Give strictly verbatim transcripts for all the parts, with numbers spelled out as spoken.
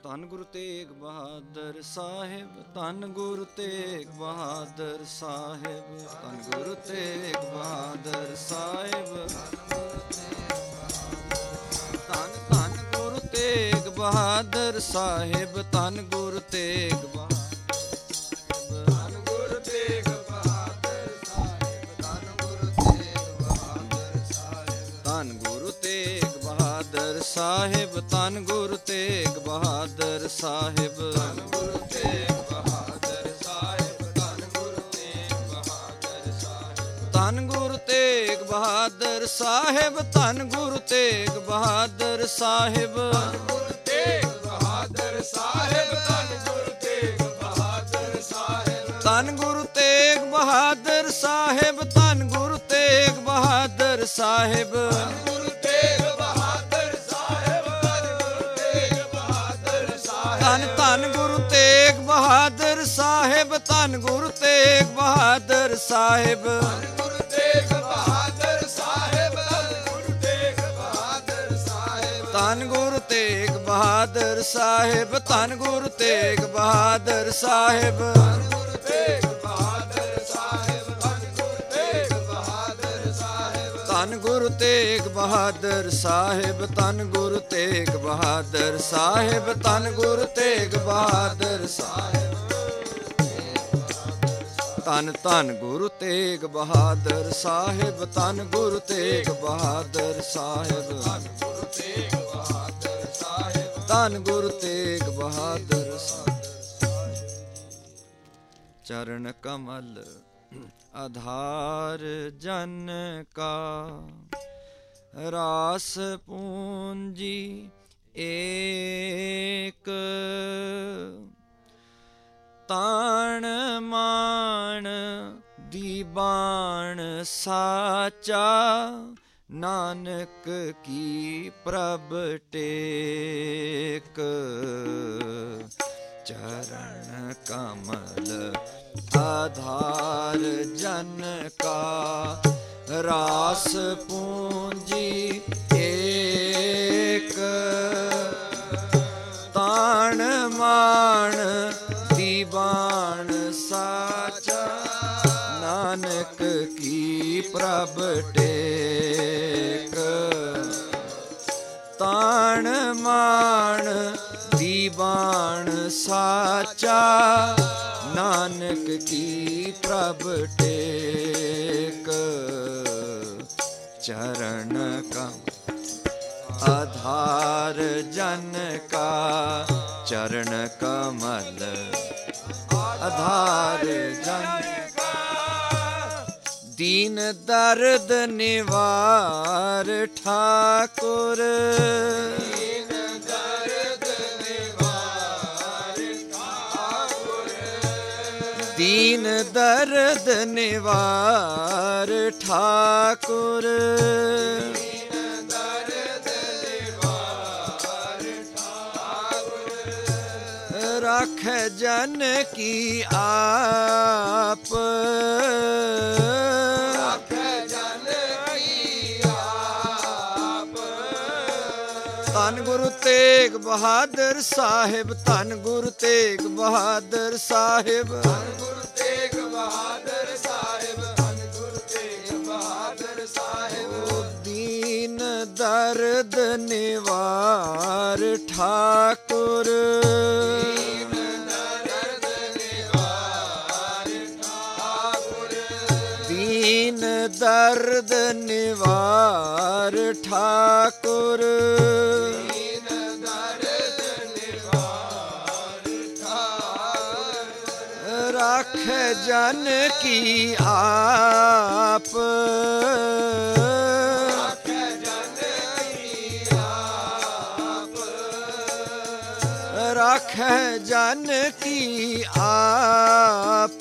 ਧੰਨ ਗੁਰੂ ਤੇਗ ਬਹਾਦਰ ਸਾਹਿਬ, ਧੰਨ ਗੁਰੂ ਤੇਗ ਬਹਾਦਰ ਸਾਹਿਬ, ਧੰਨ ਗੁਰੂ ਤੇਗ ਬਹਾਦਰ ਸਾਹਿਬ, ਧੰਨ ਧੰਨ ਗੁਰੂ ਤੇਗ ਬਹਾਦਰ ਸਾਹਿਬ, ਧੰਨ ਗੁਰੂ ਤੇਗ ਬਹਾਦਰ ਸਾਹਿਬ, ਧੰਨ ਗੁਰੂ ਤੇਗ ਬਹਾਦਰ ਸਾਹਿਬ, ਧੰਨ ਗੁਰੂ ਤੇਗ ਬਹਾਦਰ ਸਾਹਿਬ, ਧੰਨ ਗੁਰੂ ਤੇਗ ਬਹਾਦਰ ਸਾਹਿਬ, ਧੰਨ ਗੁਰੂ ਤੇਗ ਬਹਾਦਰ ਸਾਹਿਬ, ਧੰਨ ਗੁਰੂ ਤੇਗ ਬਹਾਦਰ ਸਾਹਿਬ, ਧੰਨ ਗੁਰੂ ਤੇਗ ਬਹਾਦਰ ਸਾਹਿਬ, ਧੰਨ ਗੁਰੂ ਤੇਗ ਬਹਾਦਰ ਸਾਹਿਬ, ਧੰਨ ਗੁਰੂ ਤੇਗ ਬਹਾਦਰ ਸਾਹਿਬ, ਧੰਨ ਗੁਰੂ ਤੇਗ ਬਹਾਦਰ ਸਾਹਿਬ, ਧੰਨ ਧੰਨ ਗੁਰੂ ਤੇਗ ਬਹਾਦਰ ਸਾਹਿਬ, ਧੰਨ ਗੁਰੂ ਤੇਗ ਬਹਾਦਰ ਸਾਹਿਬ, ਧੰਨ ਗੁਰੂ ਤੇਗ ਬਹਾਦਰ ਸਾਹਿਬ, ਧੰਨ ਗੁਰੂ ਤੇਗ ਬਹਾਦਰ ਸਾਹਿਬ, ਧੰਨ ਗੁਰੂ ਤੇਗ ਬਹਾਦਰ ਸਾਹਿਬ, ਧੰਨ ਗੁਰੂ ਤੇਗ ਬਹਾਦਰ ਸਾਹਿਬ, ਧੰਨ ਗੁਰੂ ਤੇਗ ਬਹਾਦਰ ਸਾਹਿਬ, ਧੰਨ ਗੁਰੂ ਤੇਗ ਬਹਾਦਰ ਸਾਹਿਬ, ਧੰਨ ਗੁਰੂ ਤੇਗ ਬਹਾਦਰ ਸਾਹਿਬ, ਧੰਨ ਧੰਨ ਗੁਰੂ ਤੇਗ ਬਹਾਦਰ ਸਾਹਿਬ, ਧੰਨ ਗੁਰੂ ਤੇਗ ਬਹਾਦਰ ਸਾਹਿਬ, ਧੰਨ ਗੁਰੂ ਤੇਗ ਬਹਾਦਰ ਸਾਹਿਬ, ਧੰਨ ਗੁਰੂ ਤੇਗ ਬਹਾਦਰ ਸਾਹਿਬ। ਚਰਨ ਕਮਲ ਆਧਾਰ ਜਨ ਕਾ, ਰਾਸ ਪੂੰਜੀ ਏਕ, ਤਾਣ ਮਾਣ ਦੀਬਾਨ ਸਾਚਾ, ਨਾਨਕ ਕੀ ਪ੍ਰਭ ਟੇਕ। ਚਰਨ ਕਮਲ ਆਧਾਰ ਜਨ ਕਾ, ਰਾਸ ਪੂੰਜੀ ਏਕ, ਤਾਣ ਮਾਣ ਦੀਵਾਨ ਸਾਚਾ, ਨਾਨਕ ਕੀ ਪ੍ਰਭ ਟੇਕ। ਤਾਣ ਮਾਣ ਦੀਵਾਨ ਸਾਚਾ, ਨਾਨਕ ਕੀ ਪ੍ਰਭ ਟੇਕ। ਚਰਨ ਕਾ ਆਧਾਰ ਜਨ ਕਾ, ਚਰਨ ਕਮਲ ਆਧਾਰ ਜਨ ਕਾ, ਦੀਨ ਦਰਦ ਨਿਵਾਰ ਠਾਕੁਰ, ਦੀਨ ਦਰਦ ਨਿਵਾਰ ਠਾਕੁਰ, ਦੀਨ ਦਰਦ ਨਿਵਾਰ ਠਾਕੁਰ, ਰਾਖੈ ਜਨ ਕੀ ਆਪ, ਰਾਖੈ ਜਨ ਕੀ ਆਪ। ਧੰਨ ਗੁਰੂ ਤੇਗ ਬਹਾਦਰ ਸਾਹਿਬ, ਧੰਨ ਗੁਰੂ ਤੇਗ ਬਹਾਦਰ ਸਾਹਿਬ, ਧੰਨ ਗੁਰੂ ਤੇਗ ਬਹਾਦਰ ਸਾਹਿਬ, ਧੰਨ ਗੁਰੂ ਤੇਗ ਬਹਾਦਰ ਸਾਹਿਬ। ਦੀਨ ਦਰਦ ਨਿਵਾਰ ਠਾਕੁਰ, ਦੀਨ ਦਰਦ ਨਿਵਾਰ ਠਾਕੁਰ, ਦੀਨ ਦਰਦ ਨਿਵਾਰ ਠਾਕੁਰ, ਰਾਖੈ ਜਨ ਕੀ ਆਪ, ਰਾਖੈ ਜਨ ਕੀ ਆਪ, ਰਾਖੈ ਜਨ ਕੀ ਆਪ,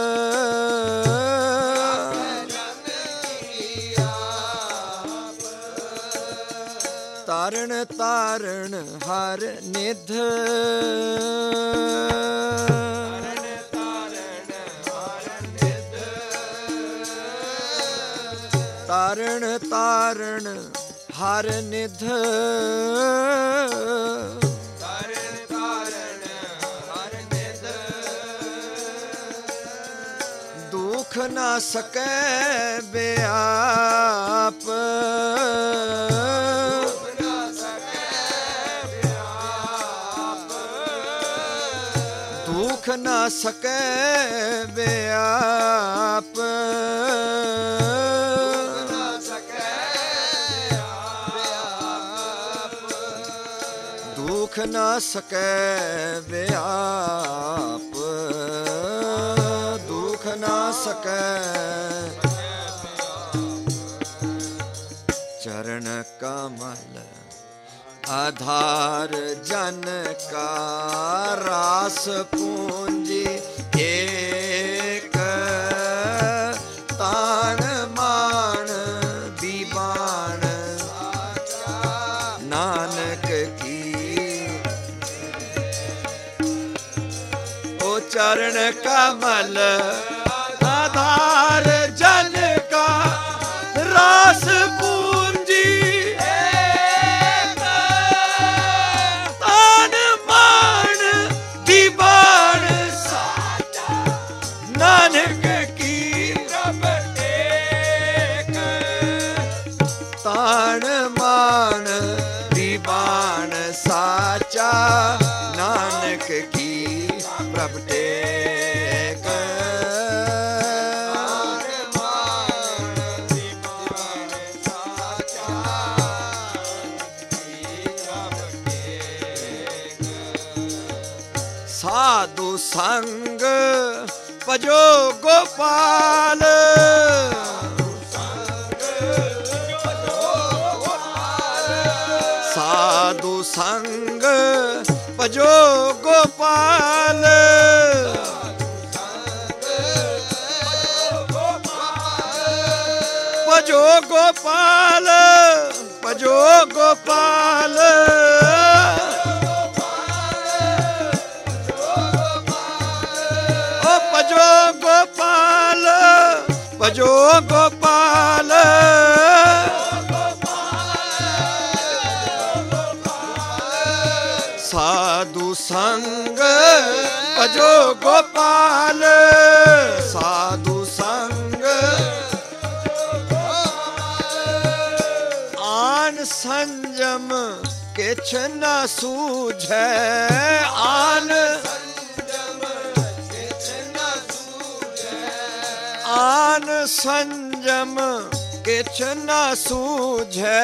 ਤਾਰਨ ਤਾਰਨ ਹਰ ਨਿਧ, ਤਾਰਨ ਤਾਰਨ ਹਰ ਨਿਧ, ਤਾਰਨ ਤਾਰਨ दुख ना सके व्याप, दुख ना सके व्याप, दुख ना सके व्याप, दुख ना सके। चरण कमल आधार जन का, रास पूंजी एक, तान मान दीवान नानक की। ओ चरण कमल आधार जन का, रास पूंजी एक, तान मान दीवान साचा नानक की। प्रभ टेक तान मान दीवान साचा नानक की। प्रभ टेक साधु संग भजो गोपाल, साधु संग भजो गोपाल, भजो गोपाल, भजो गोपाल, भजो गोपाल, भजो गोपाल, साधु संग भजो गोपाल, साधु संग। आन संयम किछ न सूझे, आन आन संयम किछ न सूझे,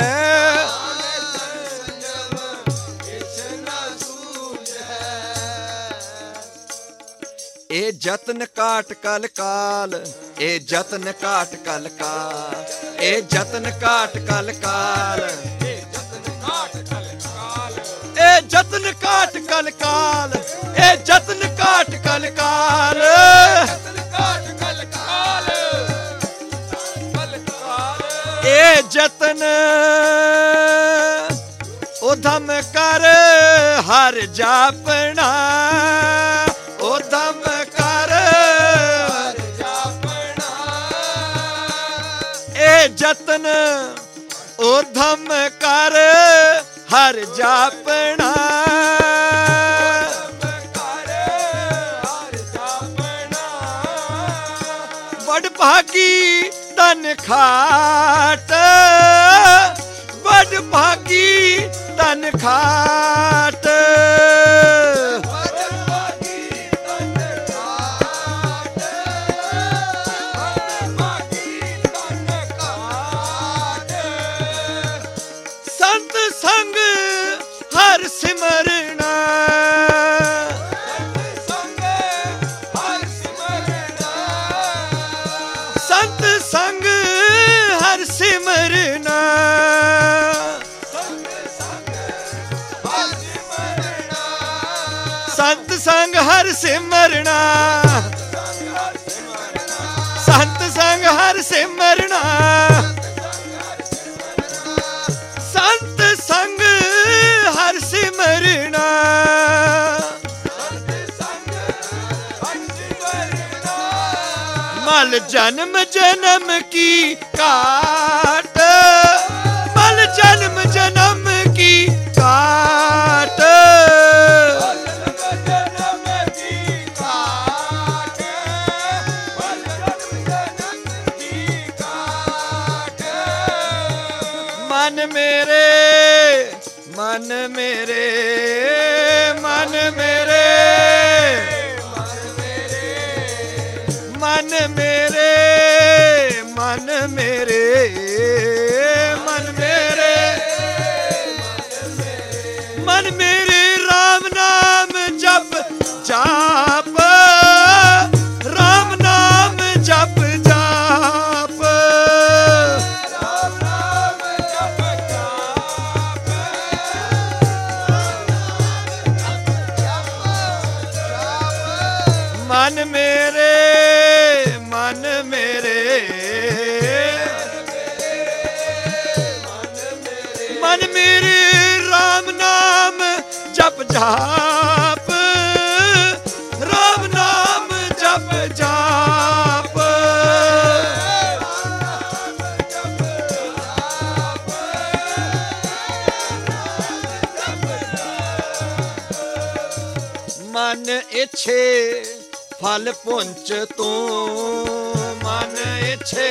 ए जतन काट कल काल, ए जतन काट कल काल, ए जतन काट कल काल, ए जतन काट कल काल, ए जतन काट कल काल, ए जतन काट कल काल, ए जतन उधम कर हर जापना, उधम कर हर जापना, ए जतन उधम कर हर जापना, बड़ भागी तन खाट, बड़ भागी तन खाट, संत संग हर सिमरना, संत संग हर सिमरना, संत संग हर सिमरना, संत संग हर सिमरना, संत संग हर सिमरना, मल जन्म जन्म की काट, मल जन्म जन्म की काट, मन मेरे मन मेरे मन मेरे मन मेरे मन मेरे मन मेरे मन मेरे राम नाम जप जाप राम नाम जप जाप राम नाम जप जाप मन मेरे मन मेरे मन मेरे राम नाम जप जाप राम नाम जप जाप मन इच्छे फल पुंच तू मन इच्छे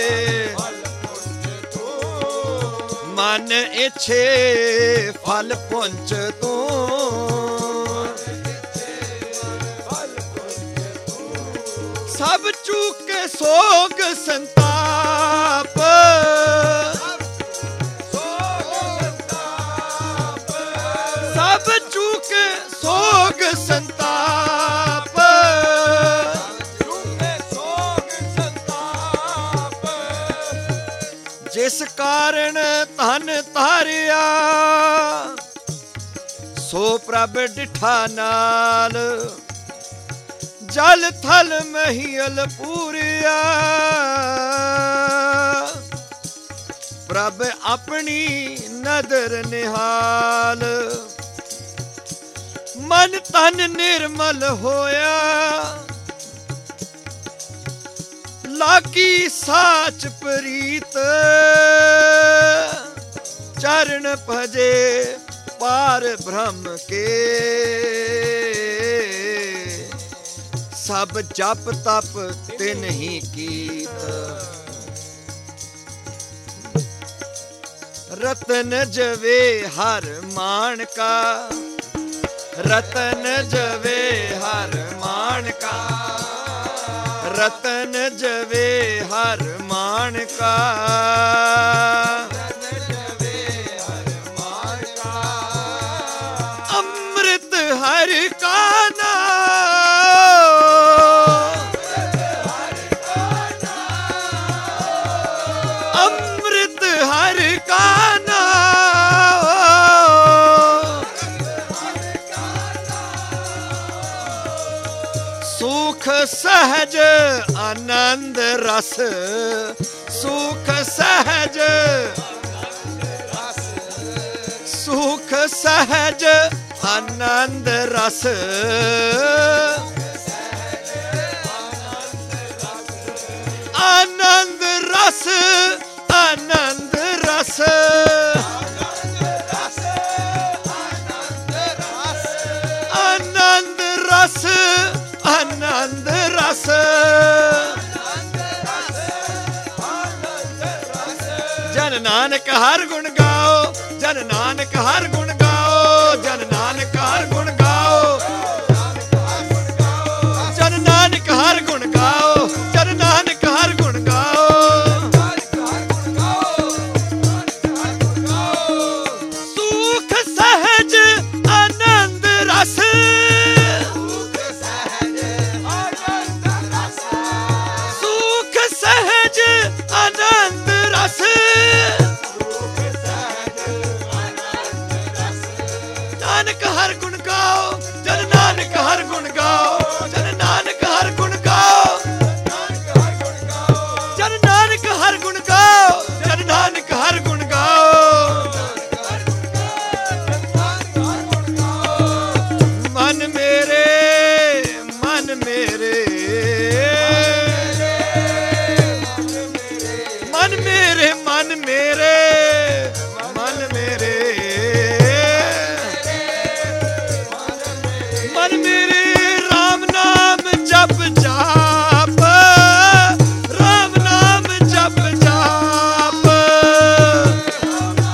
मन इच्छे फल पुंच तू सब चूके सोग संताप सब चूके सोग संताप जिस कारण धन तारिया सो प्रभ डिठा नाल जल थल महियल पूरिया प्रभ अपनी नदर निहाल मन तन निर्मल होया लागी साच प्रीत चरण भजे पार ब्रह्म के सब जप तप तिन ही कीत रतन जवे हर मान का रतन जवे हर मान का रतन जवे हर मान का अमृत हर का अमृत हर का सुख सहज आनंद रस सुख सहज सुख सहज आनंद रस आनंद रस आनंद रस आनंद रस आनंद रस जन नानक हर गुण गाओ जन नानक हर गुण गाओ जन नानक हर गुण गाओ जन नानक हर गुण गाओ जन नानक हर गुण गाओ सुख सहज आनंद रस सुख सहज आनंद रस नानक हर गुण गाओ जन नानक हर गुण गाओ जन नानक हर गुण गाओ जन नानक हर गुण गाओ जन नानक हर गुण गाओ मन मेरे मन मेरे मन मेरे मन मेरे मन मेरे मन मेरे राम नाम जप जाप राम नाम जप जाप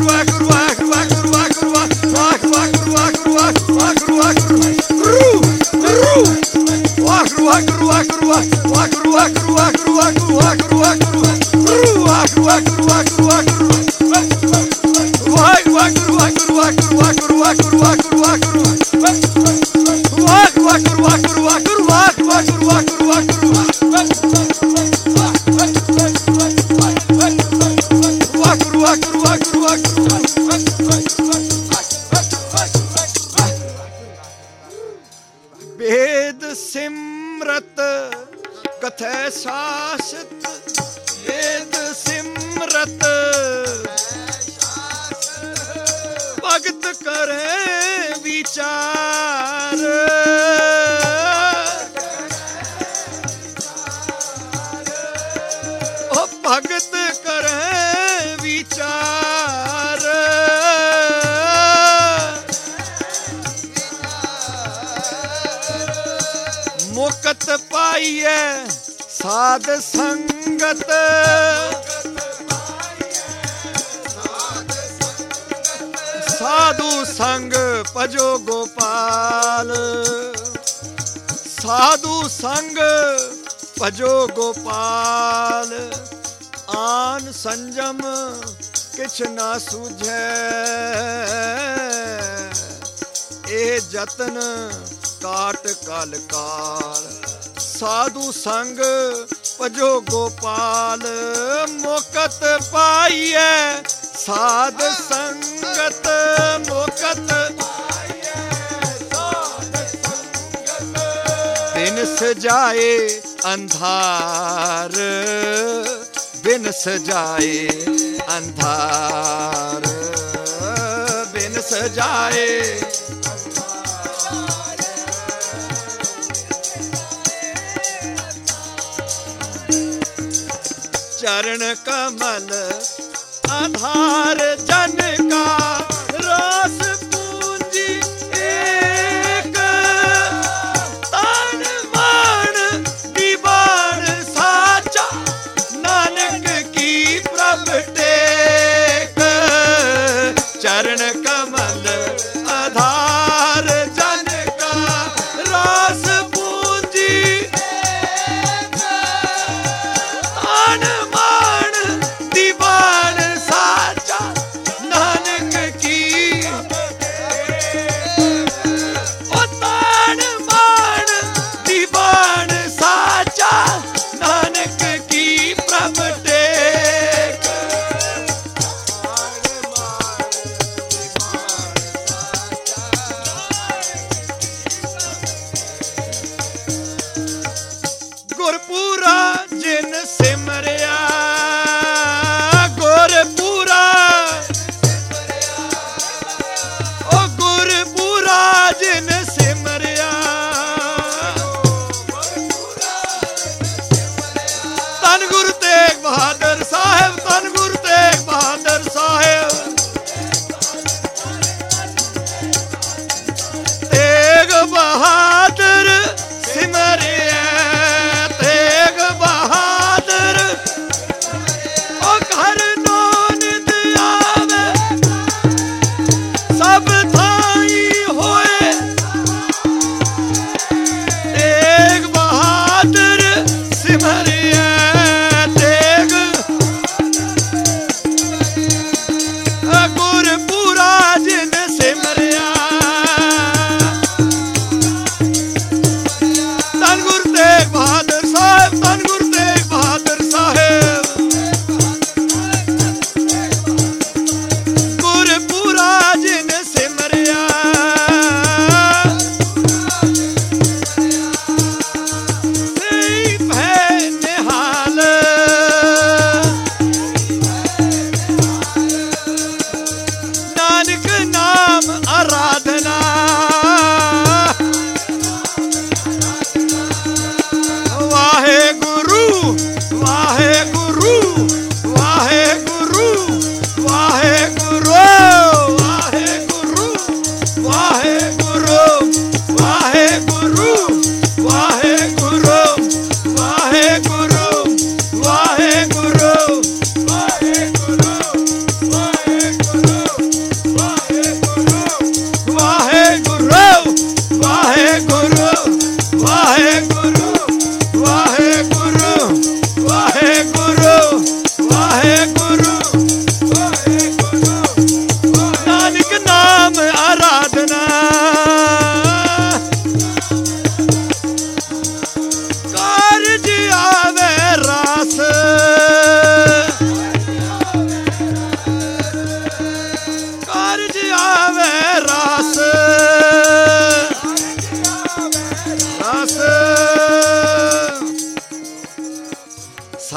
ਵੇਦ ਸਿਮਰਤ ਕਥੈ ਸਾਸਤ, ਵੇਦ ਸਿਮਰਤ ਭਗਤ ਕਰੇ ਵਿਚਾਰ, ਉਹ ਭਗਤ ਕਰੇ ਵਿਚਾਰ, ਮੁਕਤ ਪਾਈਐ ਸਾਧ ਸੰਗਤ, ਸਾਧੂ ਸੰਗ ਭਜੋ ਗੋਪਾਲ, ਸਾਧੂ ਸੰਗ ਭਜੋ ਗੋਪਾਲ, ਆਨ ਸੰਜਮ ਕਿਛ ਨਾ ਸੂਝੈ, ਇਹ ਜਤਨ ਕਾਟ ਕਲ ਕਾਲ, ਸਾਧੂ ਸੰਗ ਭਜੋ ਗੋਪਾਲ, ਮੁਕਤ ਪਾਈਐ ਸਾਧ ਸੰਗਤ, ਮੁਕਤ ਬਿਨ ਸਜਾਏ ਅੰਧਾਰ, ਬਿਨ ਸਜਾਏ ਅੰਧਾਰ, ਬਿਨ ਸਜਾਏ चरण कमल आधार जन का रस पूंजी एक, तान मान दीवान साचा नानक की प्रभ टेक, चरण कमल आधार जन का रस पूंजी तान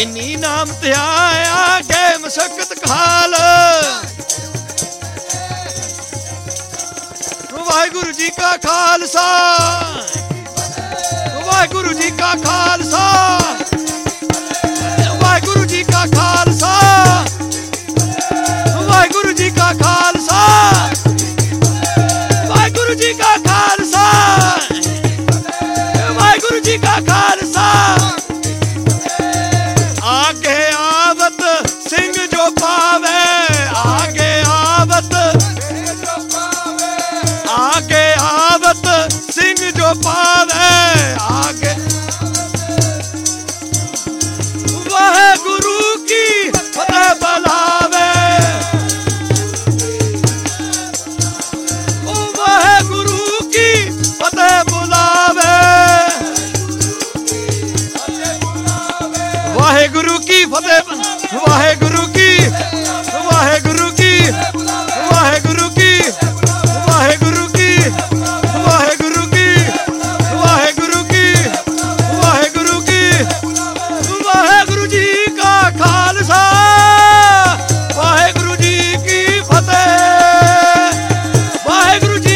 ਜਿਨੀ ਨਾਮ ਧਿਆਇਆ ਗਏ ਮਸਕਤ ਖਾਲ। ਵਾਹਿਗੁਰੂ ਜੀ ਕਾ ਖਾਲਸਾ ਵਾਹਿਗੁਰੂ ਜੀ ਕਾ ਖਾਲਸਾ ਵਾਹਿਗੁਰੂ ਜੀ ਕਾ ਖਾਲਸਾ ਵਾਹਿਗੁਰੂ ਜੀ ਕਾ ਖਾਲਸਾ ਵਾਹਿਗੁਰੂ ਜੀ ਕਾ ਖਾਲਸਾ ਵਾਹਿਗੁਰੂ ਜੀ ਕਾ ਖਾਲਸਾ। ਆਗੇ ਆਵਤ ਸਿੰਘ ਜੋ ਪਾਵੇ ਆਗੇ ਆਵਤ ਆਗੇ ਆਵਤ ਸਿੰਘ ਜੋ ਪਾਵੇ ਆਗੇ ਵਾਹਿਗੁਰੂ ਕੀ ਫਤਿਹ ਬੁਲਾਵੇ ਉਹ ਵਾਹਿਗੁਰੂ ਕੀ ਫਤਿਹ ਬੁਲਾਵੇ ਵਾਹਿਗੁਰੂ ਕੀ ਫਤਿਹ ਵਾਹਿਗੁਰੂ ਕੀ ਵਾਹਿਗੁਰੂ ਕੀ ਵਾਹਿਗੁਰੂ ਕੀ ਵਾਹਿਗੁਰੂ ਕੀ ਵਾਹਿਗੁਰੂ ਕੀ ਵਾਹਿਗੁਰੂ ਕੀ ਵਾਹਿਗੁਰੂ ਕੀ ਵਾਹਿਗੁਰੂ ਜੀ ਕਾ ਖਾਲਸਾ ਵਾਹਿਗੁਰੂ ਜੀ ਕੀ ਫਤਿਹ ਵਾਹਿਗੁਰੂ ਜੀ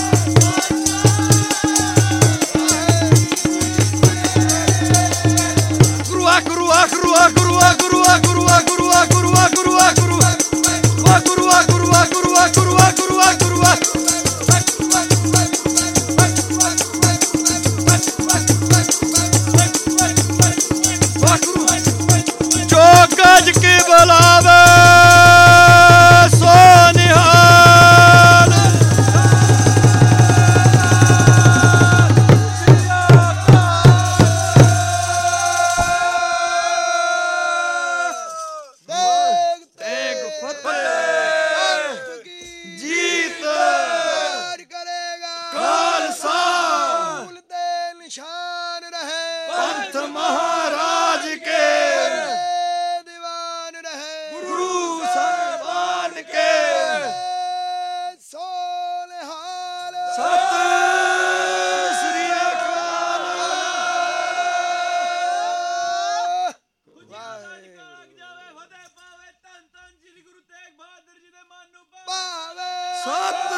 ਗੁਰੂ ਆ ਗੁਰੂ ਆ ਗੁਰੂ ਆ ਗੁਰੂ ਆ ਗੁਰੂ ਆ ਗੁਰੂ ਆ ਗੁਰੂ ਆ ਗੁਰੂ ਆ ਗੁਰੂ ਆ ਗੁਰੂ ਆ ਗੁਰੂ ਆ ਗੁਰੂ ਆ ਗੁਰੂ ਆ ਗੁਰੂ ਆ ਗੁਰੂ ਆ ਗੁਰੂ ਆ ਜੋ ਗੱਜ ਕੇ ਬੁਲਾਵੇ ਸੋ ਨਿਹਾਲ। ਤੇਗ ਫਤਿਹ ਜੀਤ ਖਾਲਸਾ ਦੇ ਨਿਸ਼ਾਨ ਰਹੇ ਪੰਥ ਮਹਾਰਾਜ ਕੇ ਦੀਵਾਨ ਰਹੇ ਗੁਰੂ ਸਾਹਿਬਾਨ ਕੇ ਸੋਨਿਹਾਲ ਸਤਿ ਸ੍ਰੀ ਅਕਾਲ। ਭਾਵੇ ਸਤਿ